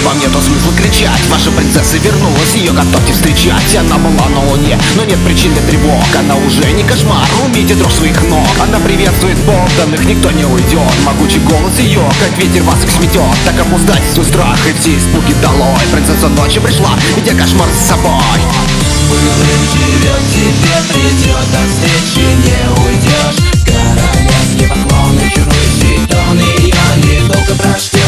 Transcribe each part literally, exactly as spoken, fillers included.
вам нету смысла кричать. Ваша принцесса вернулась, ее готовьте встречать. Она была на луне, но нет причин для тревог. Она уже не кошмар, умейте дрожь своих ног. Она приветствует подданных, никто не уйдет. Могучий голос ее, как ветер вас их сметет. Так опуздайте свой страх и все испуги долой. Принцесса ночи пришла, где кошмар с собой. Былым живет, тебе придет, от встречи не уйдешь. Королевские поклоны, чужой ситон, ее недолго прождешь.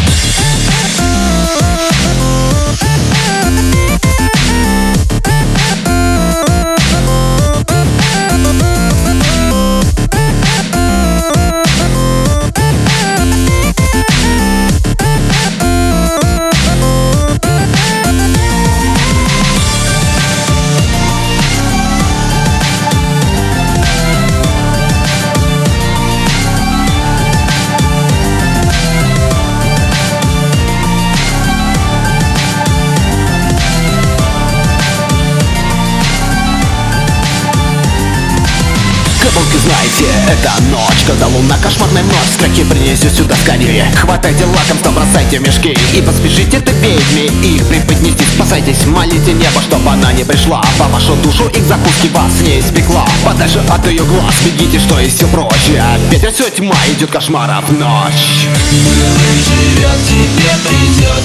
Кабулки, знаете, это ночь, когда луна кошмарная ночь страхи принесет сюда скорее. Хватайте лакомство, бросайте в мешки и поспешите ты ведьме их преподнести. Спасайтесь, молите небо, чтобы она не пришла по вашу душу и к закуске вас не испекла. Подальше от ее глаз бегите, что есть все прочее. Опять все тьма, идет кошмара в ночь. Былым живет, тебе придет,